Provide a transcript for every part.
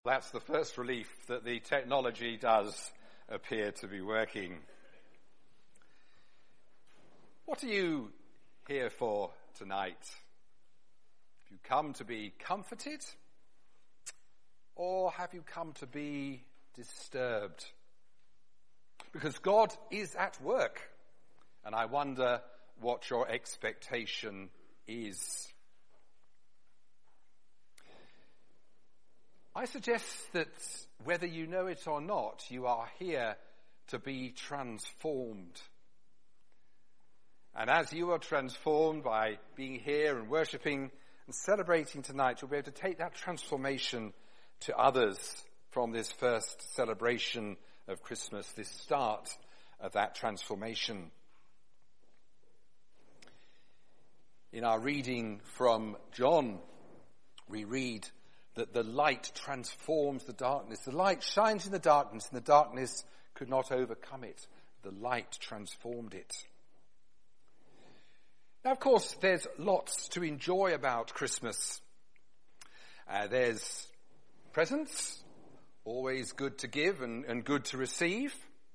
That's the first relief that the technology does appear to be working. What are you here for tonight? Have you come to be comforted, or have you come to be disturbed? Because God is at work, and I wonder what your expectation is. I suggest that whether you know it or not, you are here to be transformed. And as you are transformed by being here and worshipping and celebrating tonight, you'll be able to take that transformation to others from this first celebration of Christmas, this start of that transformation. In our reading from John, we read that the light transforms the darkness. The light shines in the darkness, and the darkness could not overcome it. The light transformed it. Now, of course, there's lots to enjoy about Christmas. There's presents, always good to give and good to receive.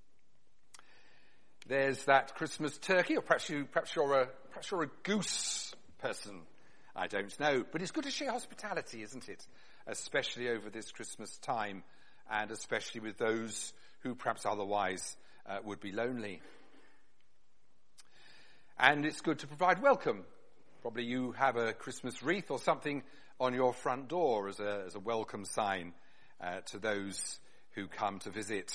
There's that Christmas turkey, or perhaps you're a goose person. I don't know, but it's good to share hospitality, isn't it? Especially over this Christmas time, and especially with those who perhaps otherwise would be lonely. And it's good to provide welcome. Probably you have a Christmas wreath or something on your front door as a welcome sign to those who come to visit.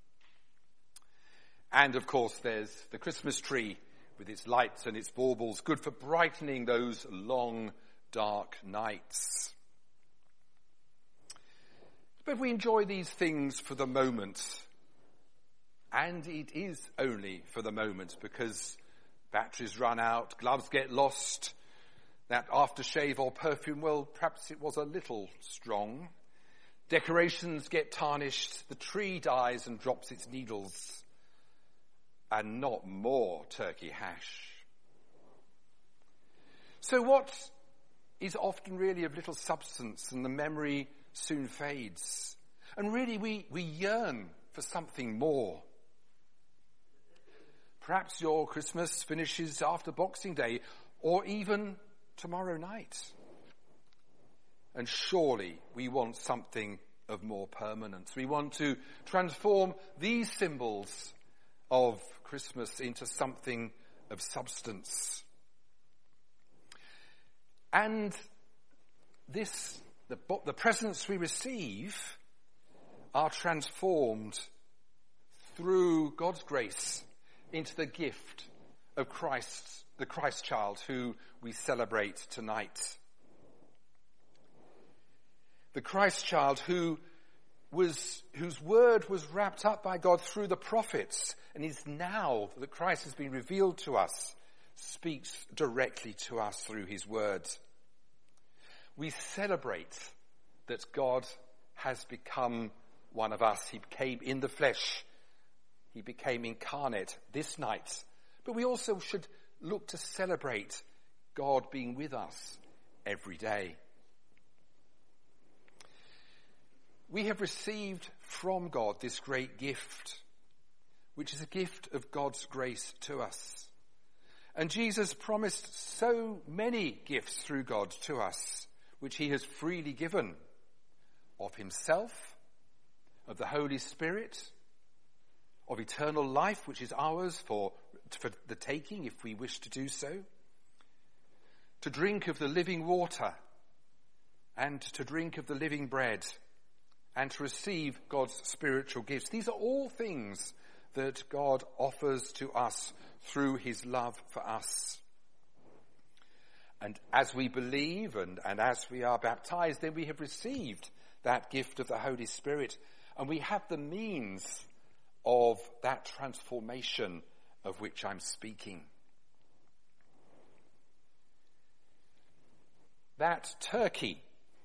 And of course there's the Christmas tree with its lights and its baubles, good for brightening those long, dark nights. But we enjoy these things for the moment, and it is only for the moment, because batteries run out, gloves get lost, that aftershave or perfume, well, perhaps it was a little strong. Decorations get tarnished, the tree dies and drops its needles, and not more turkey hash. So what is often really of little substance, and the memory soon fades. And really we yearn for something more. Perhaps your Christmas finishes after Boxing Day, or even tomorrow night. And surely we want something of more permanence. We want to transform these symbols of Christmas into something of substance. And the presents we receive are transformed through God's grace into the gift of Christ, the Christ child who we celebrate tonight. The Christ child whose word was wrapped up by God through the prophets, and is now that Christ has been revealed to us, speaks directly to us through his words. We celebrate that God has become one of us. He became in the flesh. He became incarnate this night. But we also should look to celebrate God being with us every day. We have received from God this great gift, which is a gift of God's grace to us. And Jesus promised so many gifts through God to us, which he has freely given, of himself, of the Holy Spirit, of eternal life, which is ours for the taking if we wish to do so, to drink of the living water, and to drink of the living bread, and to receive God's spiritual gifts. These are all things that God offers to us through his love for us. And as we believe and as we are baptized, then we have received that gift of the Holy Spirit, and we have the means of that transformation of which I'm speaking. That turkey,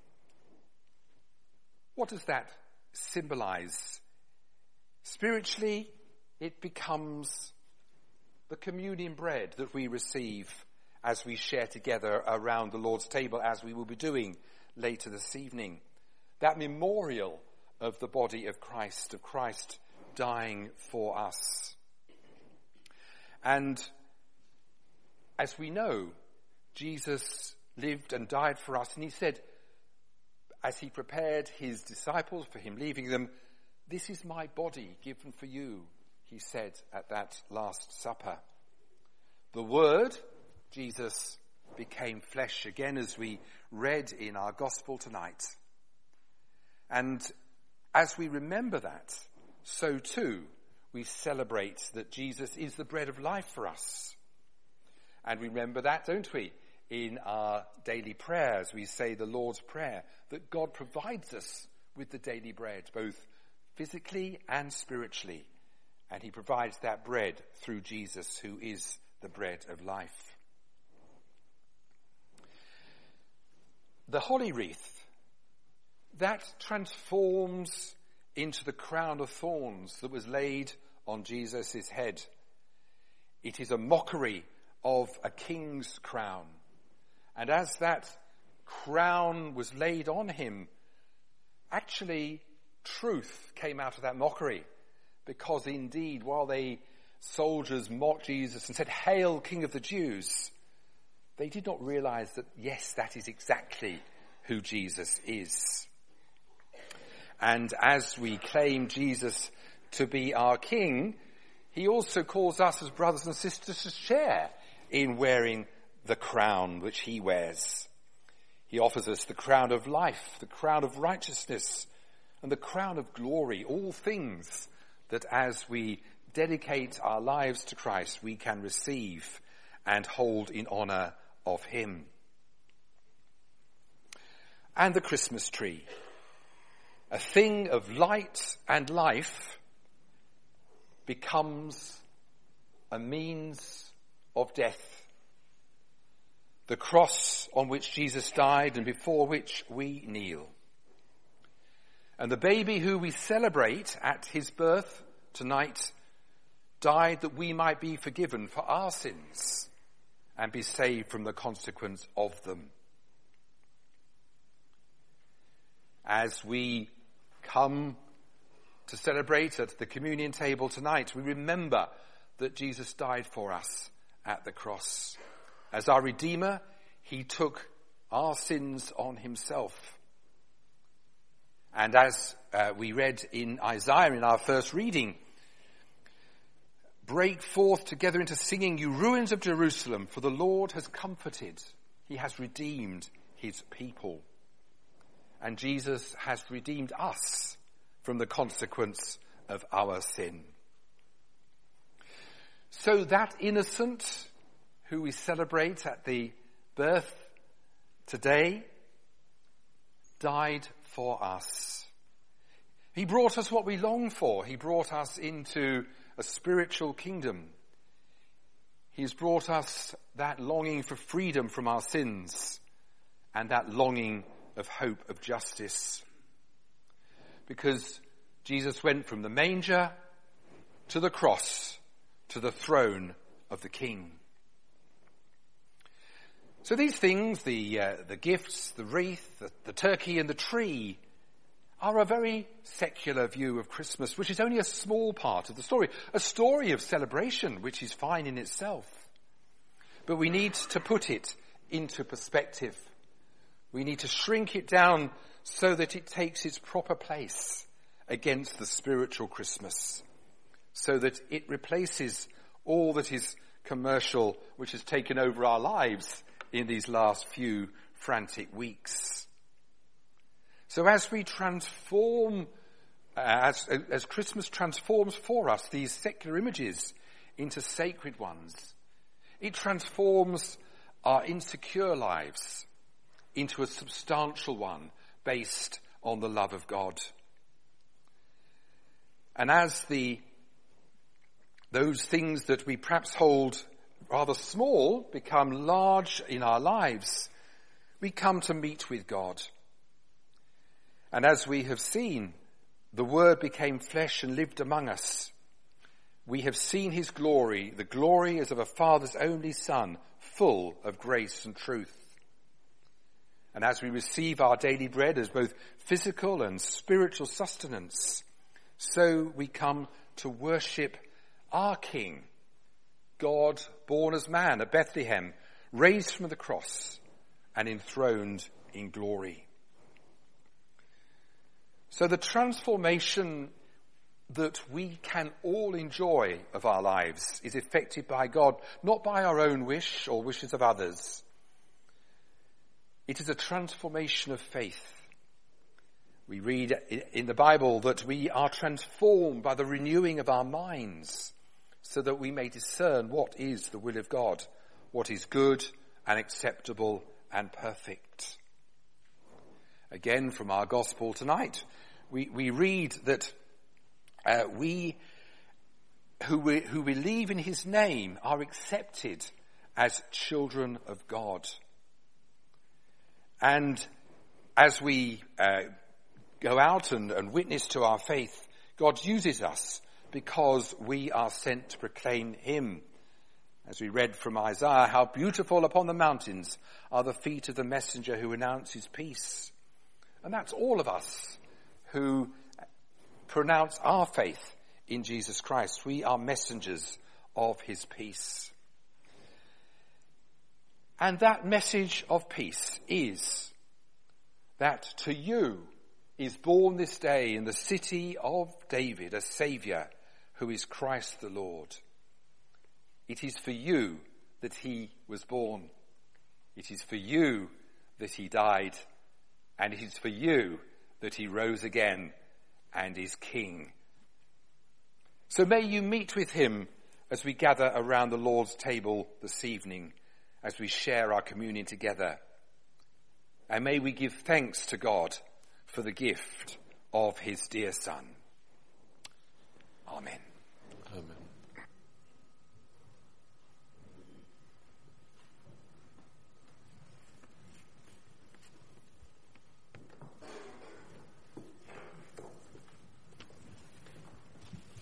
what does that symbolize? Spiritually, it becomes the communion bread that we receive as we share together around the Lord's table, as we will be doing later this evening. that memorial of the body of Christ dying for us. And as we know, Jesus lived and died for us, and he said, as he prepared his disciples for him leaving them, "This is my body given for you," he said at that Last Supper. The Word, Jesus, became flesh again, as we read in our gospel tonight. And as we remember that, so too we celebrate that Jesus is the bread of life for us. And we remember that, don't we, in our daily prayers. We say the Lord's Prayer, that God provides us with the daily bread, both physically and spiritually. And he provides that bread through Jesus, who is the bread of life. The holly wreath, that transforms into the crown of thorns that was laid on Jesus' head. It is a mockery of a king's crown. And as that crown was laid on him, actually truth came out of that mockery. Because indeed, while the soldiers mocked Jesus and said, "Hail, King of the Jews," they did not realize that, yes, that is exactly who Jesus is. And as we claim Jesus to be our King, he also calls us as brothers and sisters to share in wearing the crown which he wears. He offers us the crown of life, the crown of righteousness, and the crown of glory, all things that as we dedicate our lives to Christ, we can receive and hold in honor of him. And the Christmas tree, a thing of light and life, becomes a means of death. The cross on which Jesus died and before which we kneel. And the baby who we celebrate at his birth tonight died that we might be forgiven for our sins and be saved from the consequence of them. As we come to celebrate at the communion table tonight, we remember that Jesus died for us at the cross. As our Redeemer, he took our sins on himself. And as we read in Isaiah in our first reading, "Break forth together into singing, you ruins of Jerusalem, for the Lord has comforted, he has redeemed his people." And Jesus has redeemed us from the consequence of our sin. So that innocent who we celebrate at the birth today died for us. He brought us what we long for. He brought us into a spiritual kingdom. He's brought us that longing for freedom from our sins and that longing of hope of justice. Because Jesus went from the manger to the cross to the throne of the King. So these things, the gifts, the wreath, the turkey and the tree, are a very secular view of Christmas, which is only a small part of the story. A story of celebration, which is fine in itself. But we need to put it into perspective. We need to shrink it down so that it takes its proper place against the spiritual Christmas, so that it replaces all that is commercial, which has taken over our lives in these last few frantic weeks. So as we transform, as Christmas transforms for us these secular images into sacred ones, it transforms our insecure lives into a substantial one based on the love of God. And as those things that we perhaps hold rather small become large in our lives, we come to meet with God. And as we have seen, the Word became flesh and lived among us. We have seen his glory. The glory as of a Father's only Son, full of grace and truth. And as we receive our daily bread as both physical and spiritual sustenance, so we come to worship our King, God born as man at Bethlehem, raised from the cross and enthroned in glory. So the transformation that we can all enjoy of our lives is effected by God, not by our own wish or wishes of others. It is a transformation of faith. We read in the Bible that we are transformed by the renewing of our minds so that we may discern what is the will of God, what is good and acceptable and perfect. Again, from our gospel tonight, we read that we who believe in his name are accepted as children of God. And as we go out and witness to our faith, God uses us because we are sent to proclaim him. As we read from Isaiah, how beautiful upon the mountains are the feet of the messenger who announces peace. And that's all of us who pronounce our faith in Jesus Christ. We are messengers of his peace. And that message of peace is that to you is born this day in the city of David a Saviour who is Christ the Lord. It is for you that he was born. It is for you that he died. And it is for you that he rose again and is King. So may you meet with him as we gather around the Lord's table this evening, as we share our communion together. And may we give thanks to God for the gift of his dear Son. Amen.